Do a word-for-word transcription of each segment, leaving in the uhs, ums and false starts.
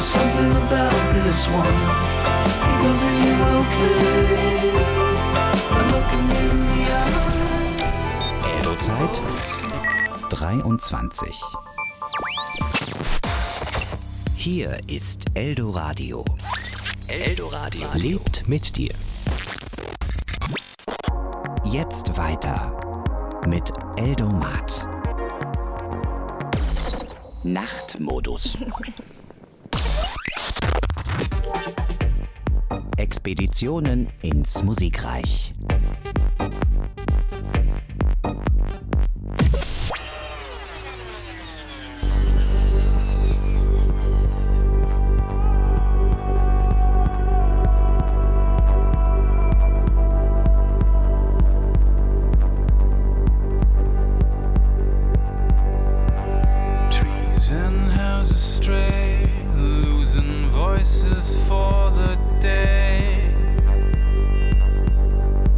something about this one. He goes, are you okay? I'm looking in the eye. Eldo-Zeit dreiundzwanzig. Hier ist Eldoradio. Eldoradio Lebt mit dir. Jetzt weiter mit Eldomat. Nachtmodus. Expeditionen ins Musikreich. For the day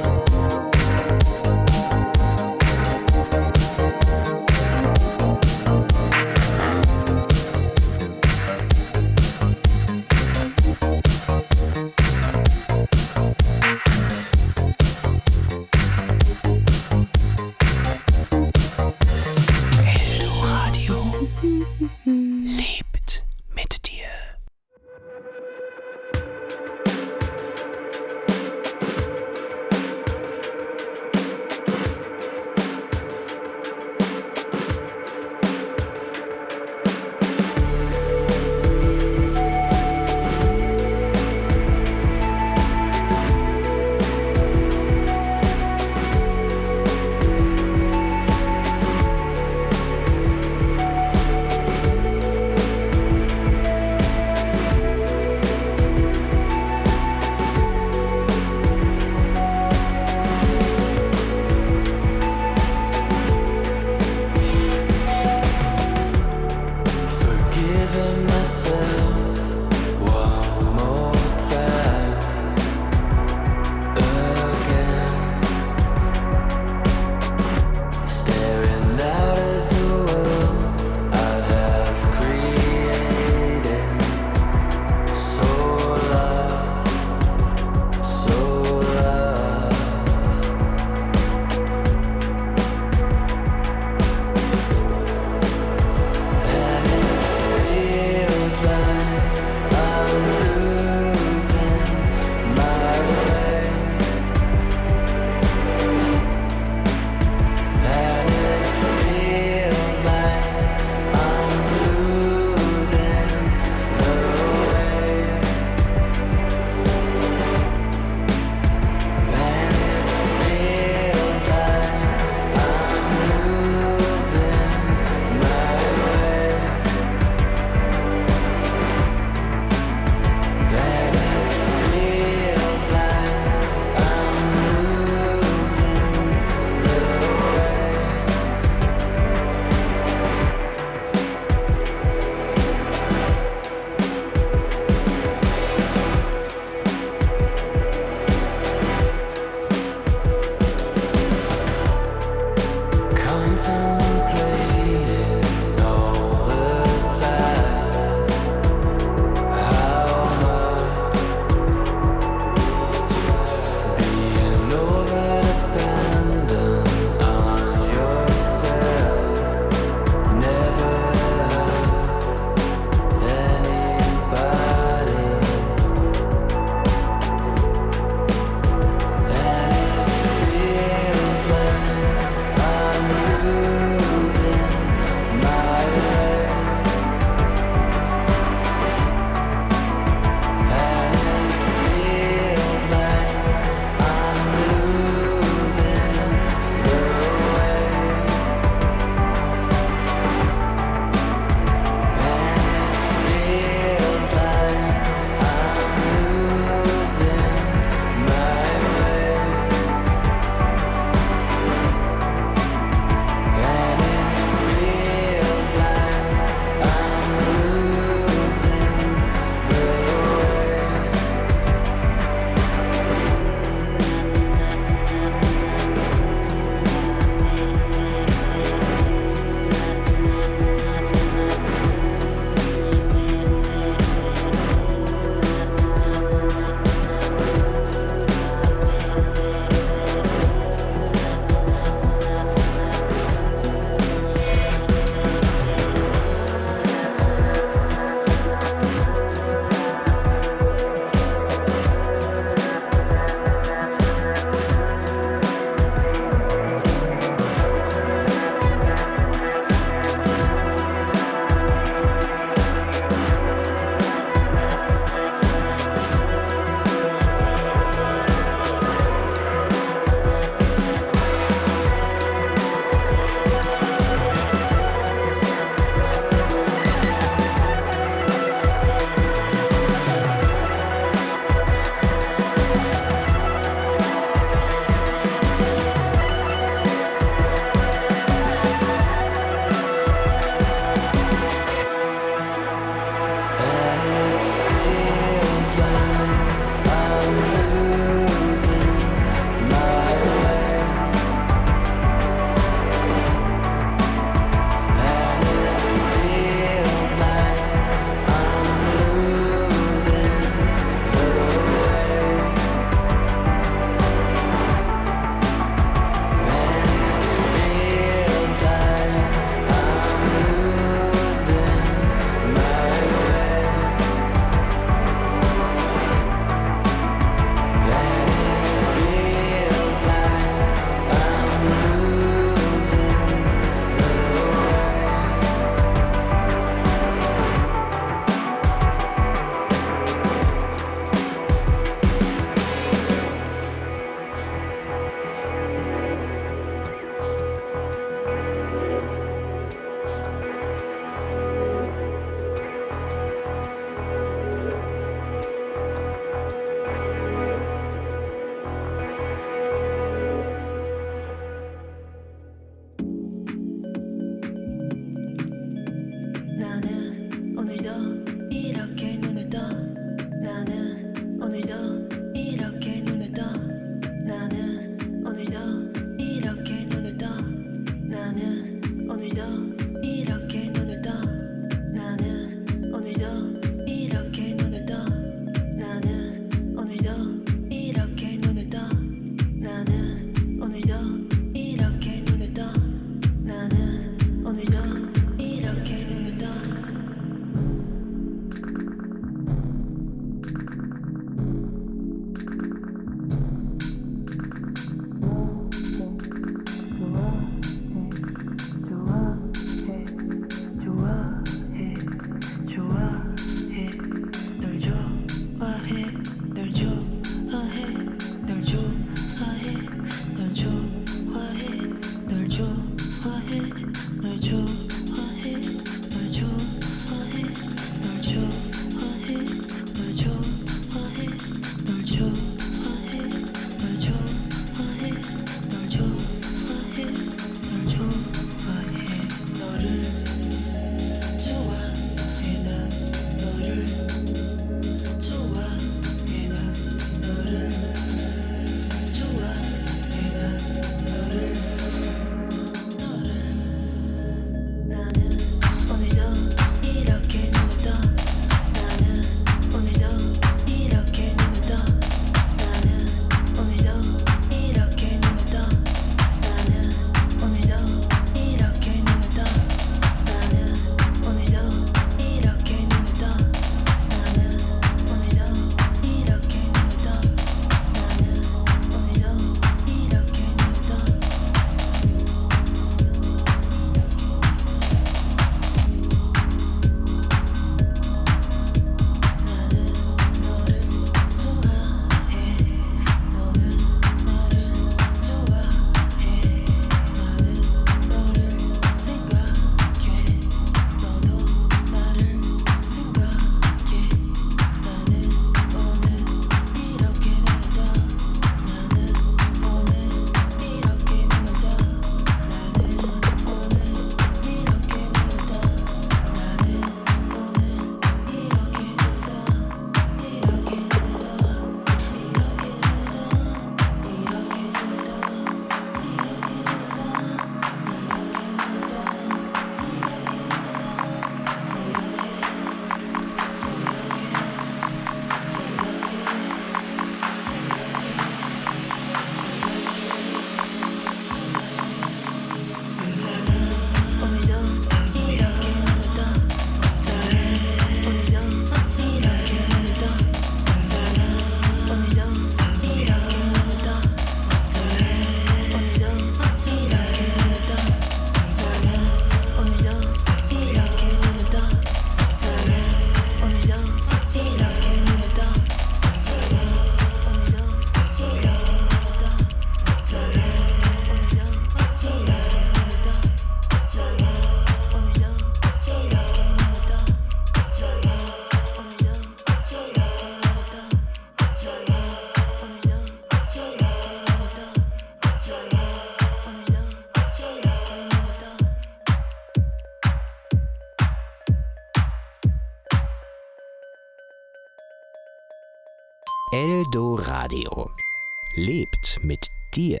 Eldoradio lebt mit dir.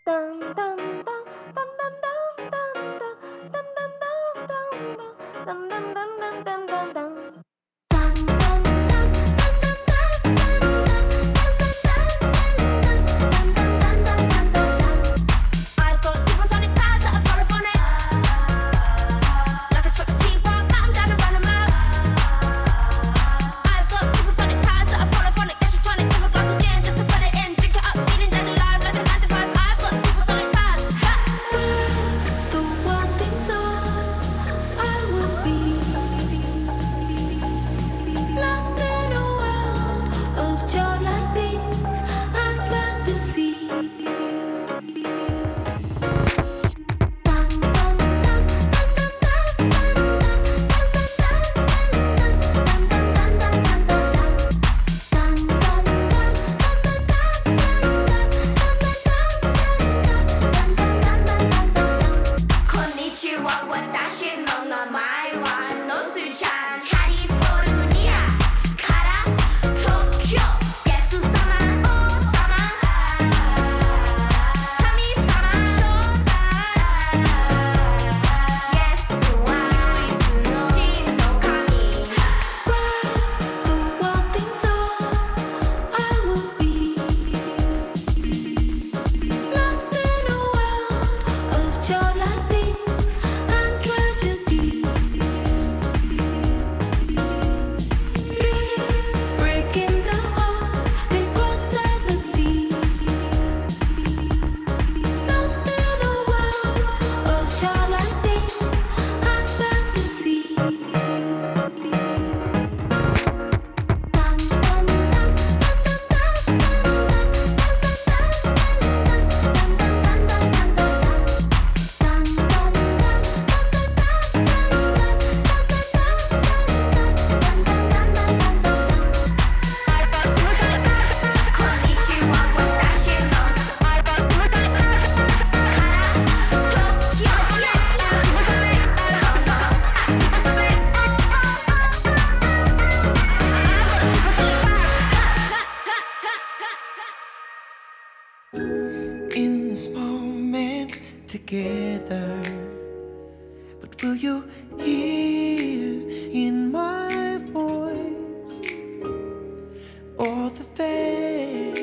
In this moment together, what will you hear in my voice? All the things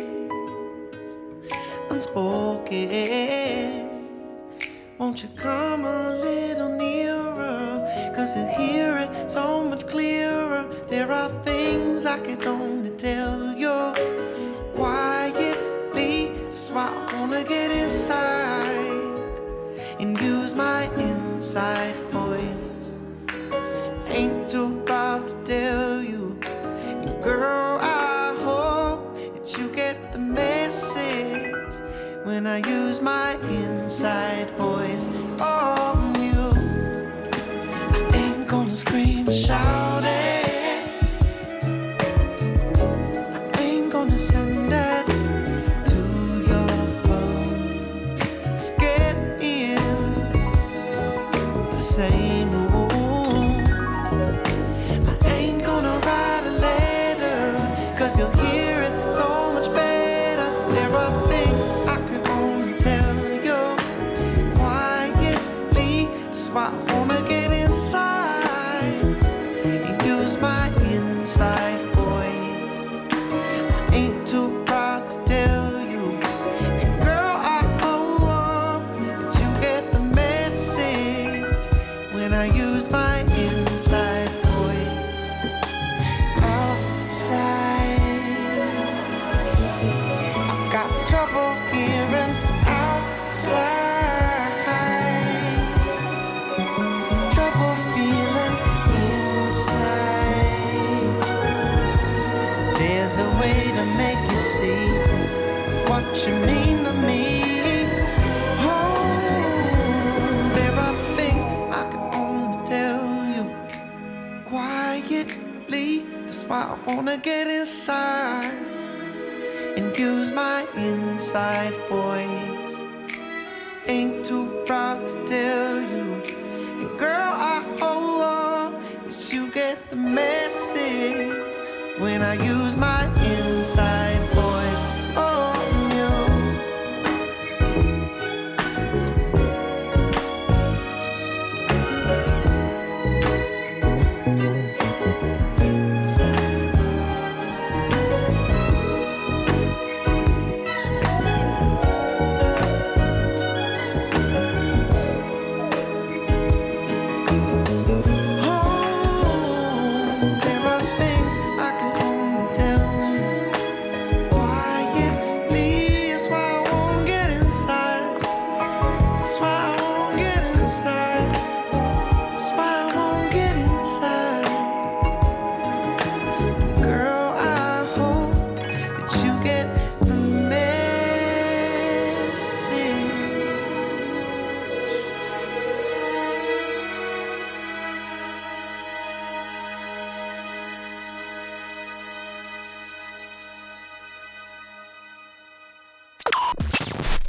unspoken, won't you come a little nearer? Cause to hear it so much clearer, there are things I can only tell you quietly. That's why I wanna get inside and use my inside voice. Ain't too proud to tell you, and girl, I hope that you get the message when I use my inside voice on you. I ain't gonna scream or shout it, I ain't gonna send that same room. I ain't gonna write a letter, cause you'll hear it so much better. There are things I can only tell you quietly. That's why I wanna get inside and use my inside voice. I ain't too proud to tell you, and girl, I hope that you get the message when I use my inside voice. Outside, I've got trouble hearing outside, trouble feeling inside. There's a way to make you see what you mean to me. That's why I wanna get inside and use my inside voice. Ain't too proud to tell you, and girl, I hope that you get the message when I use my inside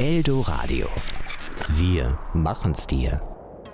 Eldoradio. Wir machen's dir.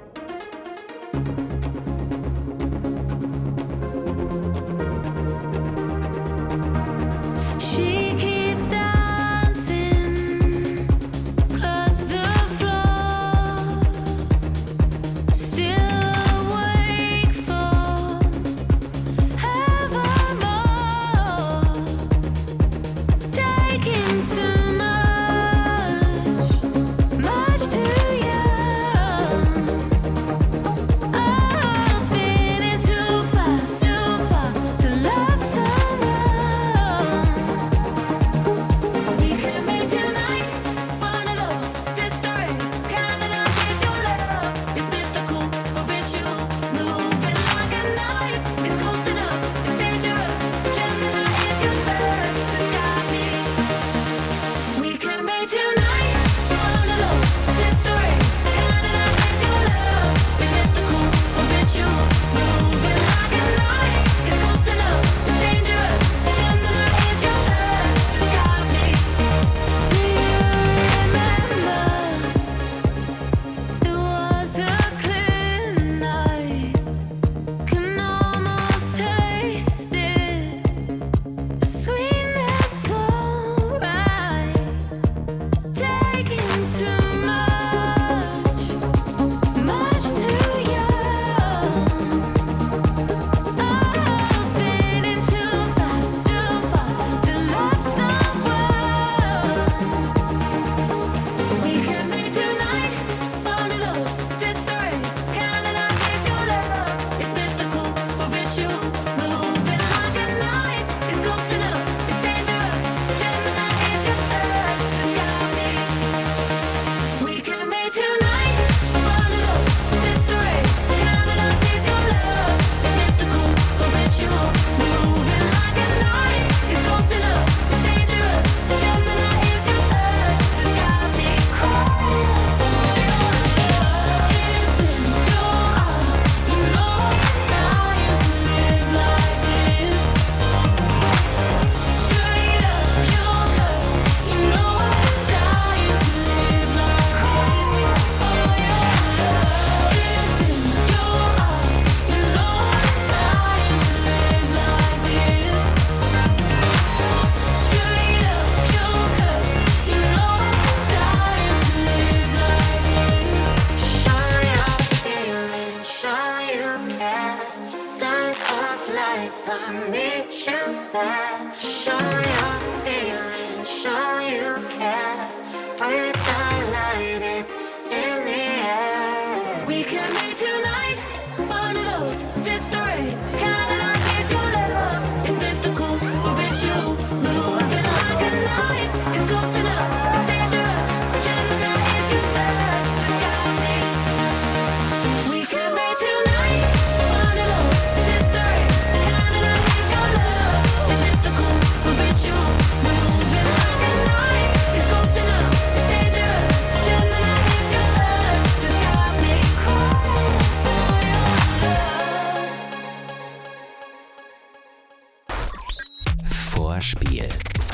Vorspiel.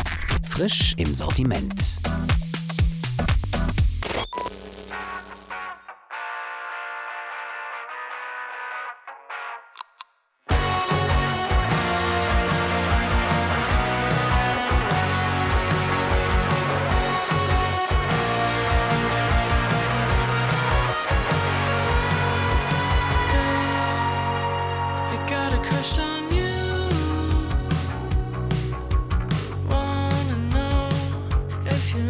Frisch im Sortiment. If you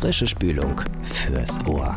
Frische Spülung fürs Ohr.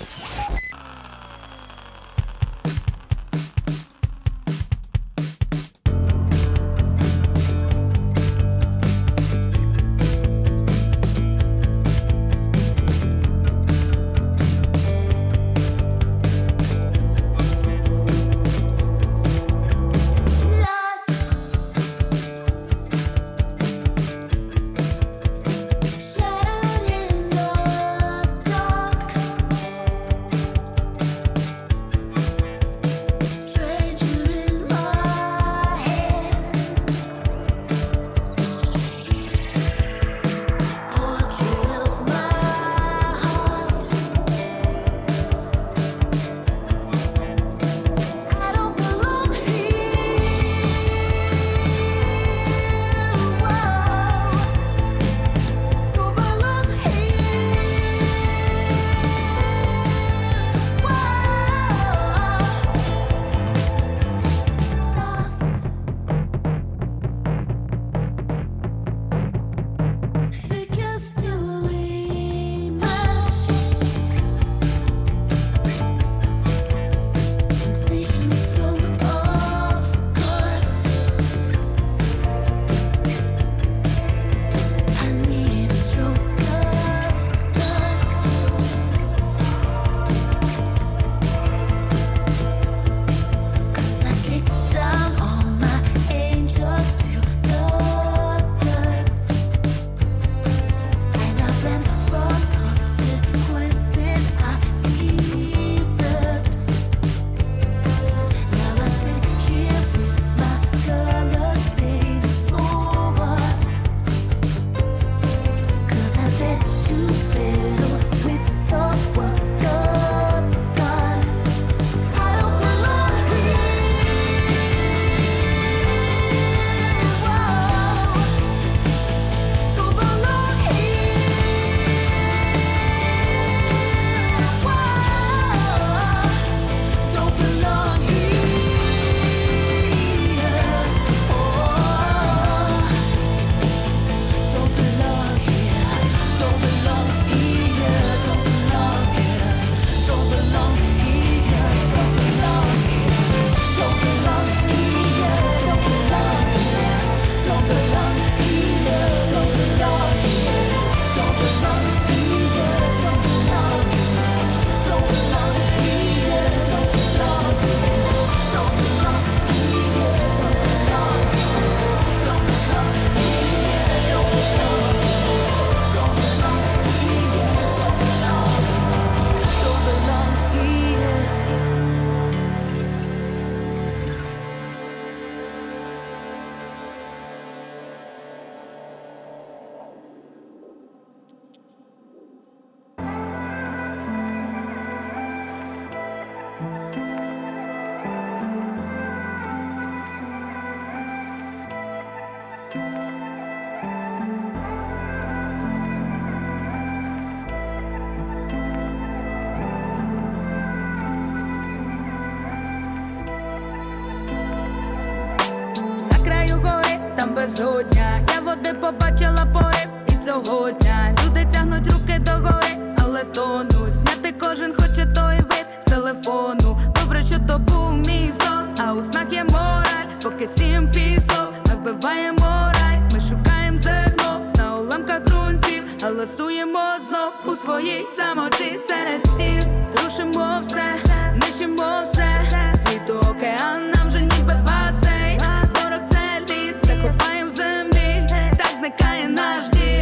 Безодня, я води побачила порив і цього дня. Люди тягнуть руки догори, але тонуть. Зняти кожен хоче той вид з телефону. Добре, що то був мій сон, а у снах є мораль. Поки сім пісок, ми вбиваємо рай. Ми шукаємо зерно на уламках ґрунтів, а ласуємо знов у своїй самоті. Серед стін рушимо все, нищимо все. Світу океан нам же ніби басейн. Ворог це лід, заховаємо в землі, так зникає наш дім.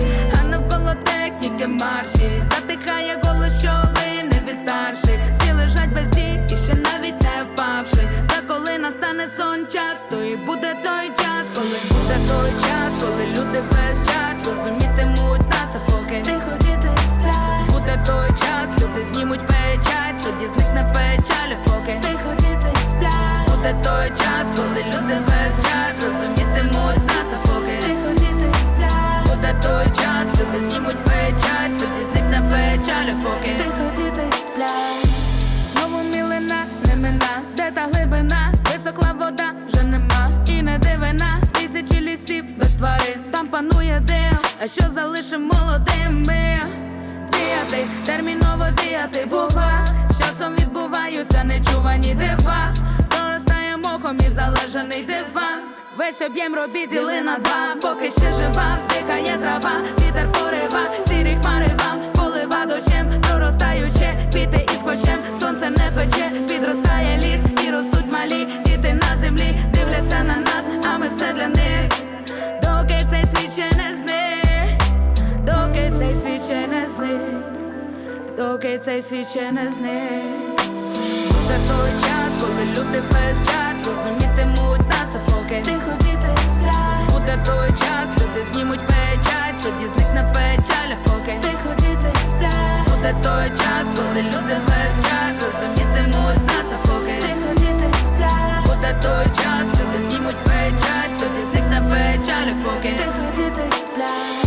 А навколо техніки марші, затихає голос, що лине від старших. Всі лежать без дій і ще навіть не впавши. Та коли настане сон час, то і буде той час. Коли буде той час, коли люди без чар розумітимуть нас, а поки тихо діти сплять. Буде той час, люди знімуть печать, тоді зникне печаль, поки тихо діти сплять. Буде той час, коли люди без чар розумітимуть нас, а поки тихо діти сплять. Буде той час, люди знімуть печать, тоді зникне печаль, поки тихо діти сплять. Знову мілина, не мина, де та глибина, висохла вода, вже нема і не дивина. Тисячі лісів без тварин, там панує дим, а що залишим молодим ми? мріяти, терміново діяти, бува. З часом відбуваються нечувані дива. Проростає мохом і залежаний диван. Весь об'єм робіт діли на два. Поки ще жива, дихає трава, вітер порива, сірі хмари вам полива дощем, проростаюче, квіти із кощем. Сонце не пече, підростає ліс, і ростуть малі діти на землі, дивляться на нас, а ми все для них. Доки цей світ ще не зник, доки цей світ ще не зник, доки цей світ ще не зник. Буде той час, коли люди без чар розумітимуть нас, а поки тихо діти сплять. Буде той час, люди знімуть печать, тоді зникне печаль, а поки тихо діти сплять. Буде той час, коли люди без чар розумітимуть нас, а поки тихо діти сплять. Буде той час, люди знімуть печать, тоді зникне печаль, а поки тихо діти сплять.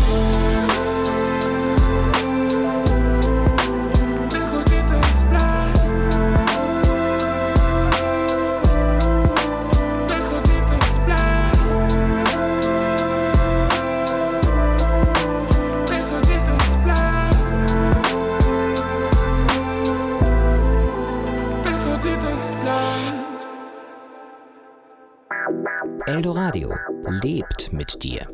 Eldoradio lebt mit dir.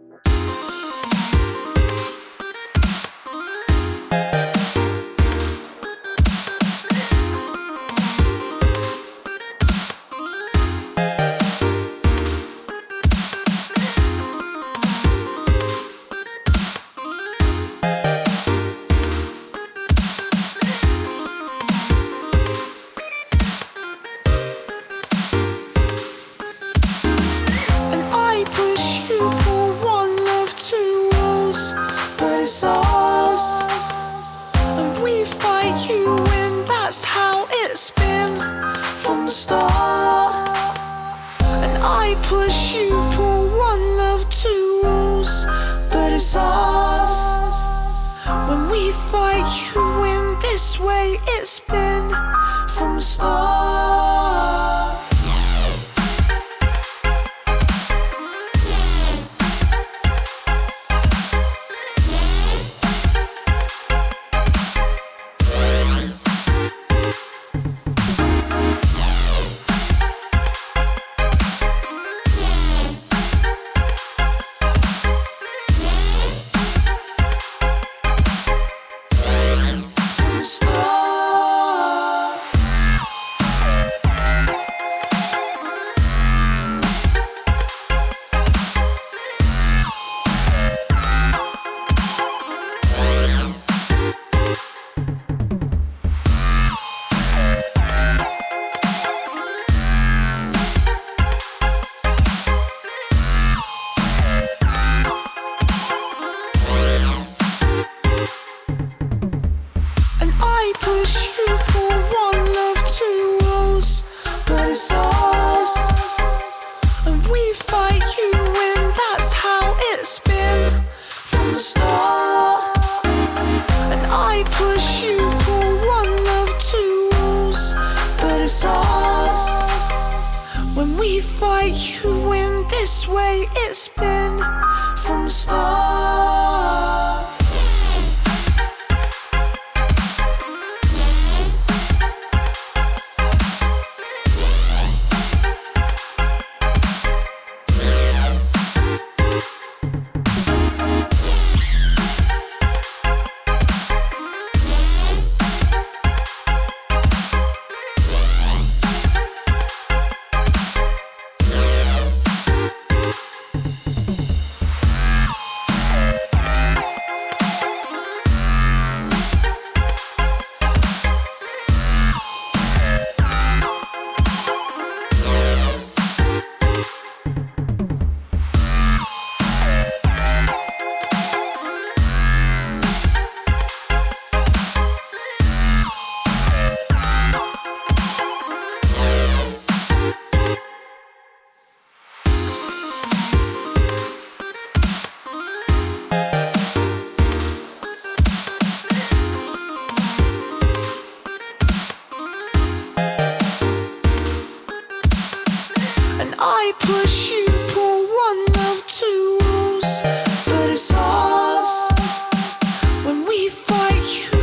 push you, pull one love twos, but it's us when we fight you.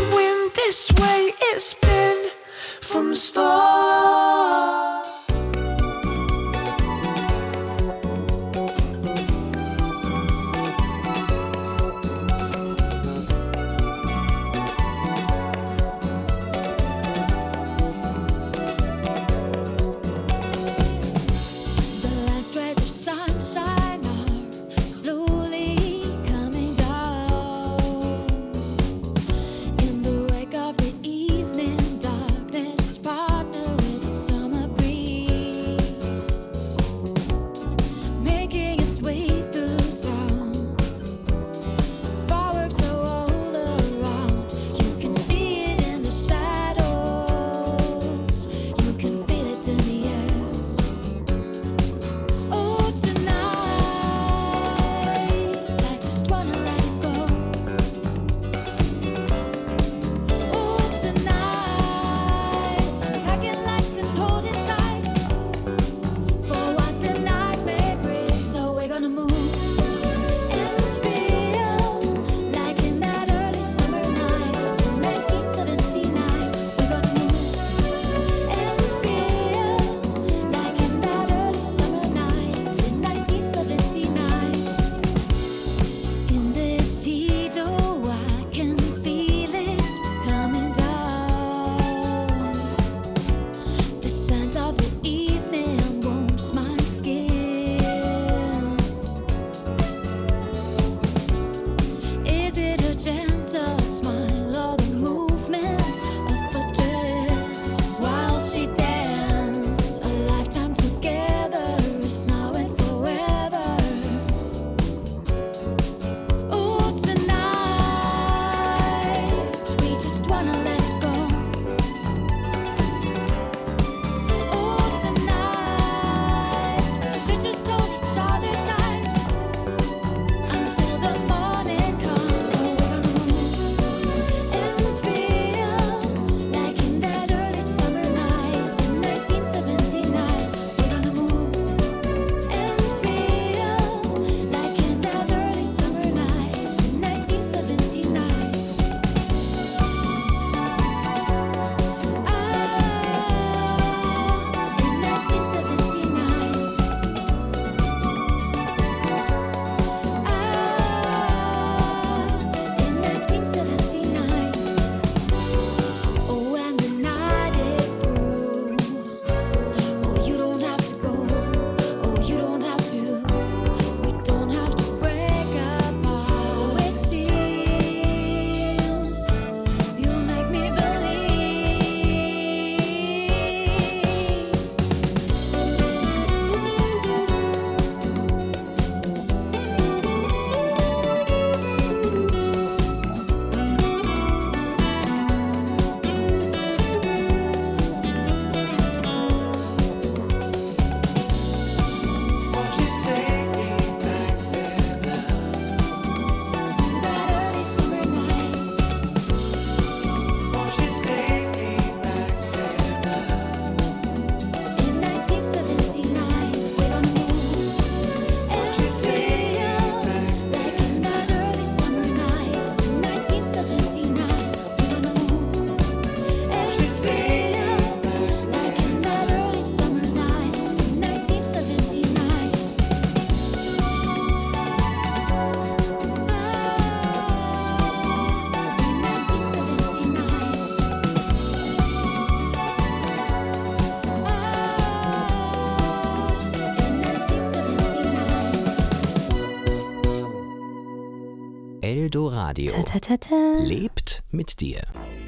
Eldoradio Ta, ta, ta, ta. lebt mit dir.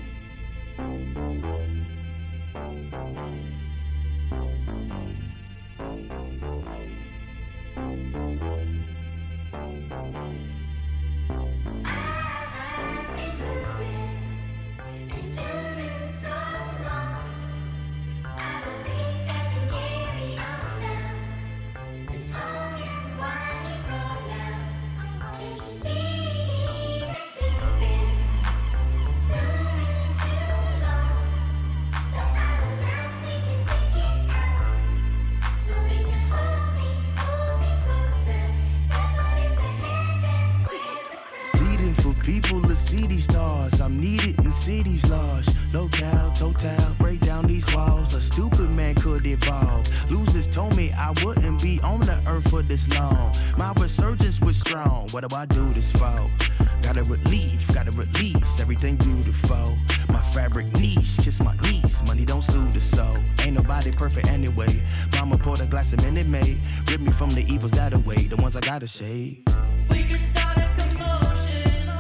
People to see these stars, I'm needed in cities large. Locale, total, break down these walls. A stupid man could evolve. Losers told me I wouldn't be on the earth for this long. My resurgence was strong. What do I do this for? Gotta relieve, gotta release everything beautiful. My fabric niche, kiss my knees. Money don't soothe the soul. Ain't nobody perfect anyway. Mama poured a glass of Minute Maid. Rip me from the evils that away, the ones I gotta shade. We can start a commotion.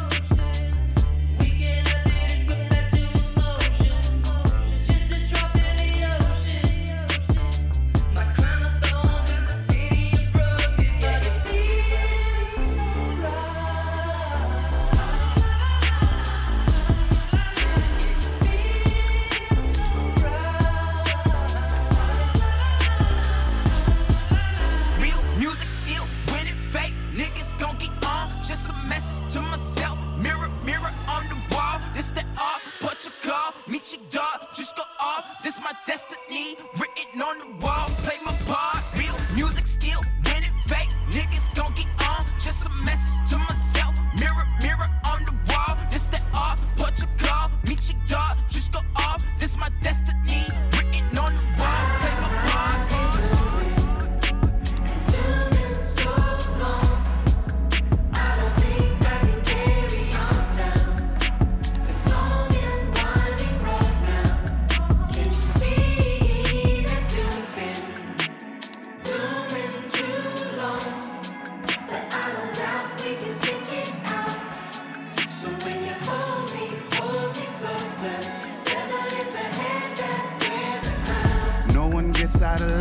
Out of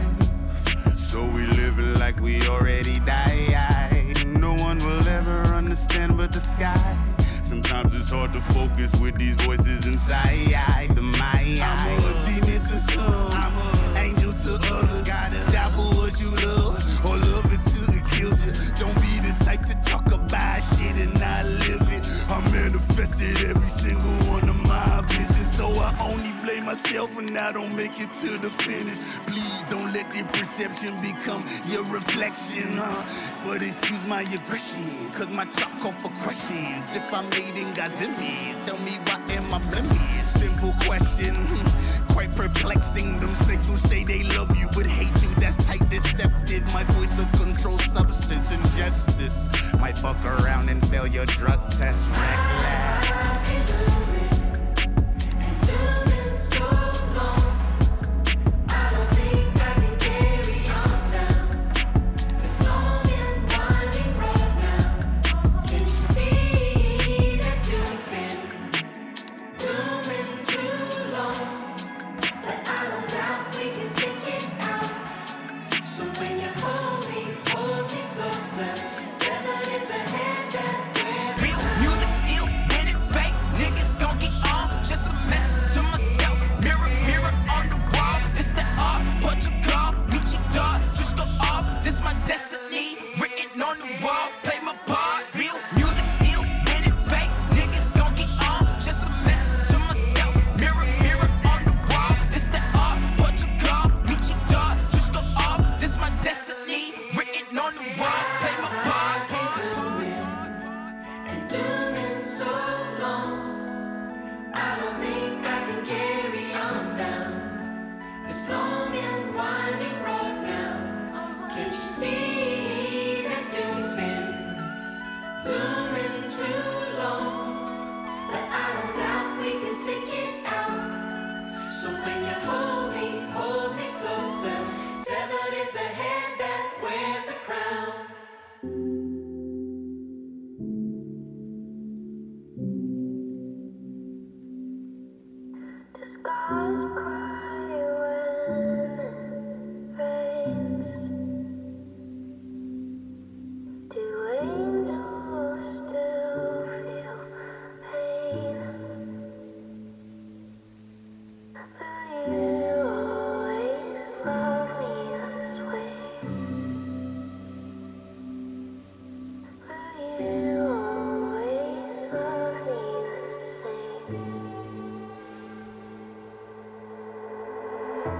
life, so we live it like we already died. No one will ever understand but the sky. Sometimes it's hard to focus with these voices inside the mind. I'm a demon to some, I'm an angel to others. Gotta die for what you love, or love it till it kills you. Don't be the type to talk about shit and not live it. I manifested every single one of my visions, so I only blame myself when I don't make it to the finish. Please don't let your perception become your reflection, huh? But excuse my aggression, cause my drop call for questions. If I made in God's image, tell me why am I blemish? Simple question, quite perplexing. Them snakes who say they love you but hate you, that's tight deceptive. My voice will control substance and justice. Might fuck around and fail your drug test. Reckless.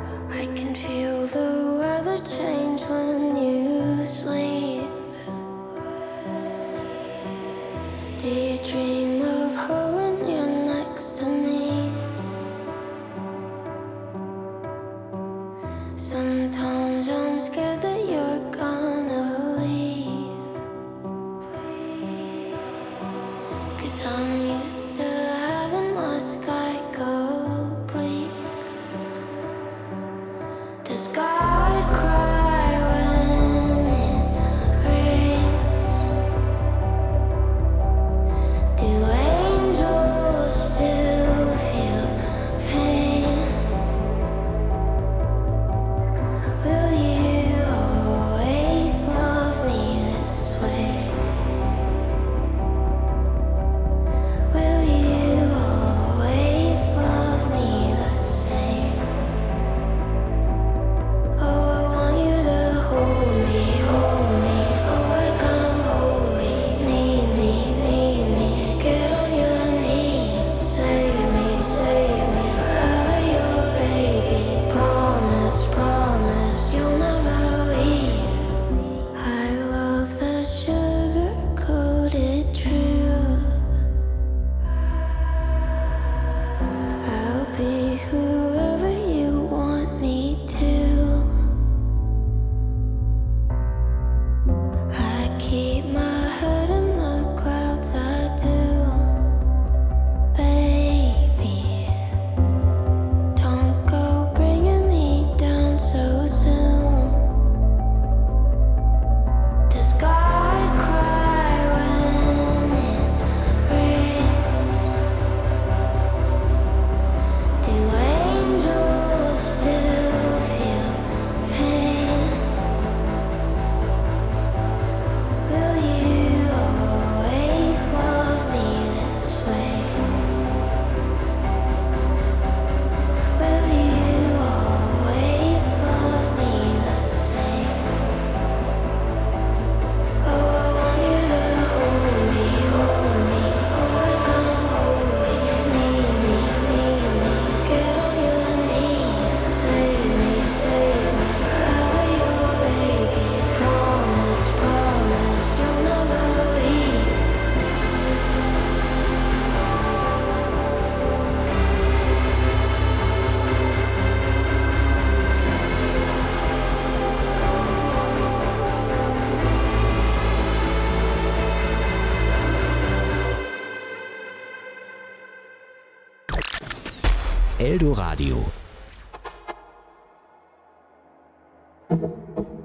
I can feel the weather change when you sleep. Do you dream of her when you're next to me? Sometimes I'm scared that you're gonna leave, 'cause I'm used to having my sky go bleak. Does God cry when it rains? Do angels still feel pain? Will you always love me this way? Will you always love me the same? Oh, I want you to hold me, hold me. Oh, like I'm holy. Need me, need me. Get on your knees. Save me, save me. Forever your baby. Promise, promise you'll never leave. I love the sugar-coated truth. I'll be whoever you want me to. I keep my head in the clouds, I do. Baby, don't go bringing me down so soon. Does God cry when it rains? Do angels still feel pain? Will you always love me this way? Will you always love me the same? Oh, I want you to hold me, hold me. Oh, like I'm holy. Need me, need me. Get on your knees. Save me, save me. Forever your baby. Promise, promise you'll never leave. Eldoradio.